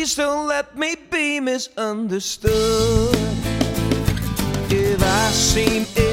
Please don't let me be misunderstood. If I seem